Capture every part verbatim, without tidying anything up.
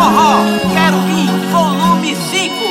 Forró Querubim Volume cinco.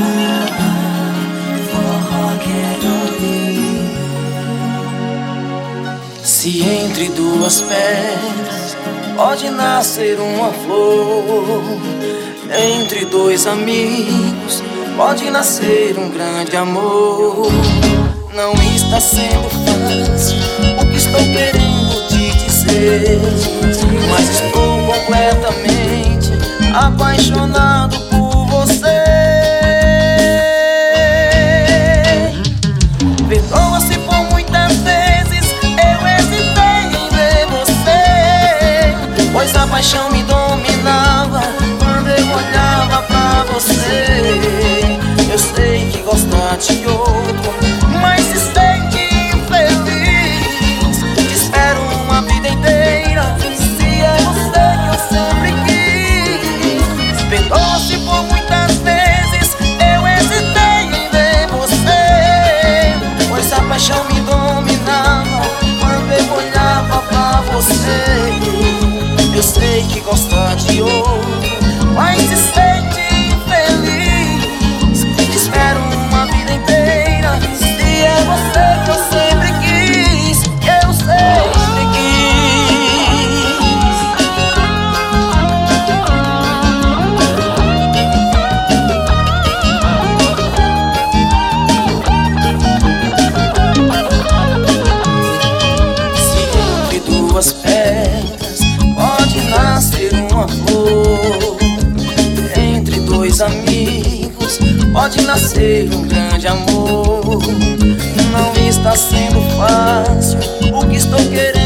Se entre duas pedras pode nascer uma flor, entre dois amigos pode nascer um grande amor. Não está sendo fácil o que estou querendo te dizer, mas estou completamente apaixonado por você. Perdoa-se por muitas vezes eu hesitei em ver você, pois a paixão me dominava quando eu olhava pra você. Eu sei que gosta de outro, mas se sente infeliz. Te espero uma vida inteira, se é você que eu sempre quis. Perdoa-se por muitas vezes eu hesitei em ver você, pois a paixão me dominava quando eu olhava pra você. Eu sei que gosta de outro, mas se sente infeliz. Te espero uma vida inteira, se é você que eu sempre quis, que eu sempre quis. Se entre duas pedras pode nascer uma flor, entre dois amigos pode nascer um grande amor. Não está sendo fácil o que estou querendo